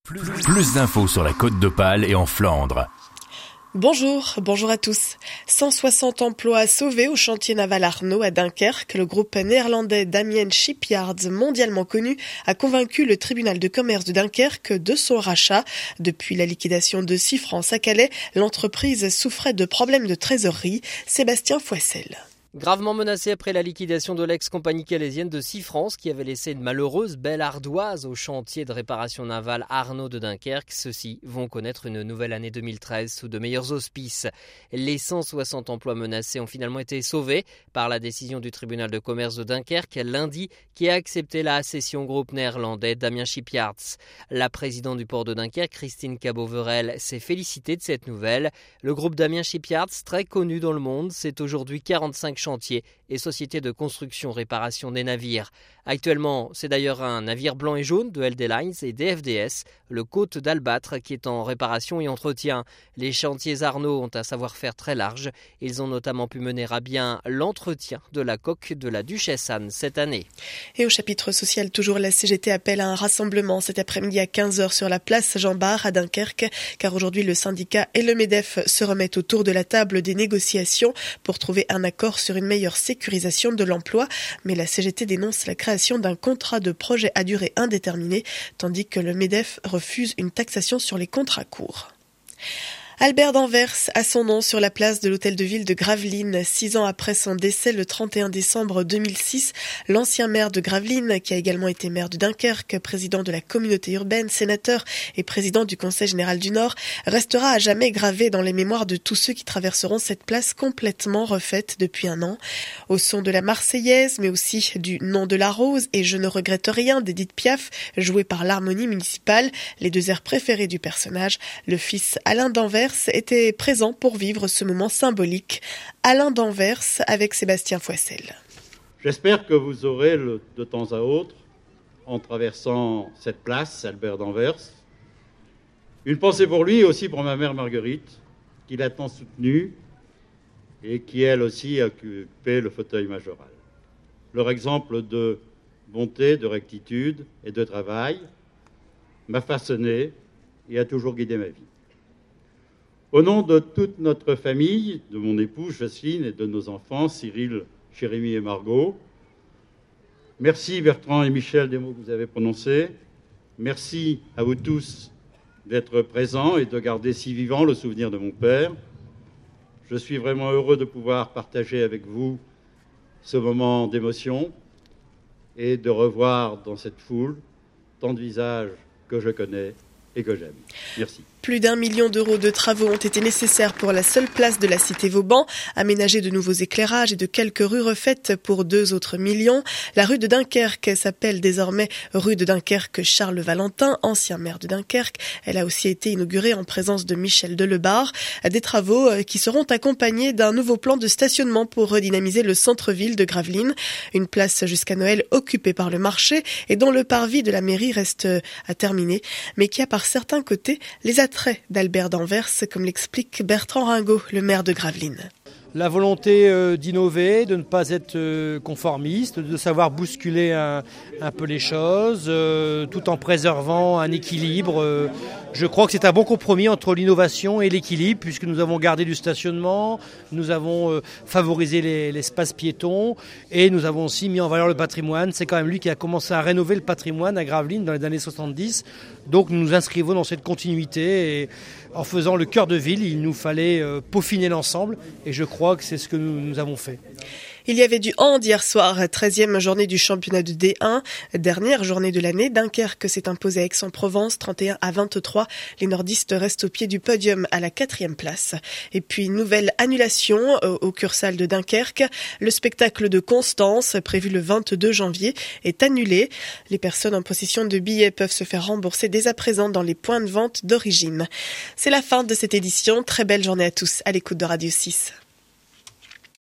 Plus d'infos sur la Côte d'Opale et en Flandre. Bonjour à tous. 160 emplois sauvés au chantier naval Arnaud à Dunkerque. Le groupe néerlandais Damien Shipyards, mondialement connu, a convaincu le tribunal de commerce de Dunkerque de son rachat. Depuis la liquidation de Sifrance à Calais, l'entreprise souffrait de problèmes de trésorerie. Sébastien Foissel. Gravement menacé après la liquidation de l'ex-compagnie calaisienne de Sifrance qui avait laissé une malheureuse belle ardoise au chantier de réparation navale Arnaud de Dunkerque, ceux-ci vont connaître une nouvelle année 2013 sous de meilleurs auspices. Les 160 emplois menacés ont finalement été sauvés par la décision du tribunal de commerce de Dunkerque lundi qui a accepté la cession au groupe néerlandais Damien Shipyards. La présidente du port de Dunkerque, Christine Cabot-Verel, s'est félicitée de cette nouvelle. Le groupe Damien Shipyards, très connu dans le monde, c'est aujourd'hui 45 chantiers et sociétés de construction-réparation des navires. Actuellement, c'est d'ailleurs un navire blanc et jaune de LD Lines et DFDS, le Côte d'Albâtre, qui est en réparation et entretien. Les chantiers Arnaud ont un savoir-faire très large. Ils ont notamment pu mener à bien l'entretien de la coque de la Duchesse Anne cette année. Et au chapitre social, toujours la CGT appelle à un rassemblement cet après-midi à 15h sur la place Jean-Bart à Dunkerque, car aujourd'hui le syndicat et le MEDEF se remettent autour de la table des négociations pour trouver un accord sur une meilleure sécurisation de l'emploi. Mais la CGT dénonce la création d'un contrat de projet à durée indéterminée, tandis que le MEDEF refuse une taxation sur les contrats courts. Albert d'Anvers a son nom sur la place de l'hôtel de ville de Gravelines. 6 ans après son décès le 31 décembre 2006, l'ancien maire de Gravelines, qui a également été maire de Dunkerque, président de la communauté urbaine, sénateur et président du Conseil général du Nord, restera à jamais gravé dans les mémoires de tous ceux qui traverseront cette place complètement refaite depuis un an. Au son de la Marseillaise, mais aussi du Nom de la Rose et Je ne regrette rien d'Edith Piaf, joué par l'harmonie municipale, les deux airs préférés du personnage, le fils Alain d'Anvers était présent pour vivre ce moment symbolique. Alain d'Anvers avec Sébastien Foissel. J'espère que vous aurez de temps à autre, en traversant cette place, Albert d'Anvers, une pensée pour lui et aussi pour ma mère Marguerite, qui l'a tant soutenu et qui elle aussi a occupé le fauteuil majoral. Leur exemple de bonté, de rectitude et de travail m'a façonné et a toujours guidé ma vie. Au nom de toute notre famille, de mon épouse Jocelyne et de nos enfants, Cyril, Jérémy et Margot, merci Bertrand et Michel des mots que vous avez prononcés. Merci à vous tous d'être présents et de garder si vivant le souvenir de mon père. Je suis vraiment heureux de pouvoir partager avec vous ce moment d'émotion et de revoir dans cette foule tant de visages que je connais et que j'aime. Merci. Plus d'1 million d'euros de travaux ont été nécessaires pour la seule place de la cité Vauban, aménager de nouveaux éclairages et de quelques rues refaites pour 2 autres millions. La rue de Dunkerque s'appelle désormais rue de Dunkerque Charles Valentin, ancien maire de Dunkerque. Elle a aussi été inaugurée en présence de Michel Delebarre. Des travaux qui seront accompagnés d'un nouveau plan de stationnement pour redynamiser le centre-ville de Gravelines. Une place jusqu'à Noël occupée par le marché et dont le parvis de la mairie reste à terminer, mais qui a par certains côtés les attraits d'Albert d'Anvers, comme l'explique Bertrand Ringot, le maire de Gravelines. La volonté d'innover, de ne pas être conformiste, de savoir bousculer un peu les choses, tout en préservant un équilibre. Je crois que c'est un bon compromis entre l'innovation et l'équilibre, puisque nous avons gardé du stationnement, nous avons favorisé l'espace piéton et nous avons aussi mis en valeur le patrimoine. C'est quand même lui qui a commencé à rénover le patrimoine à Gravelines dans les années 70. Donc nous nous inscrivons dans cette continuité et en faisant le cœur de ville, il nous fallait peaufiner l'ensemble et je crois que c'est ce que nous avons fait. Il y avait du hand hier soir, 13e journée du championnat de D1, dernière journée de l'année. Dunkerque s'est imposé à Aix-en-Provence, 31-23. Les nordistes restent au pied du podium à la 4e place. Et puis, nouvelle annulation au Cursal de Dunkerque. Le spectacle de Constance, prévu le 22 janvier, est annulé. Les personnes en possession de billets peuvent se faire rembourser dès à présent dans les points de vente d'origine. C'est la fin de cette édition. Très belle journée à tous à l'écoute de Radio 6.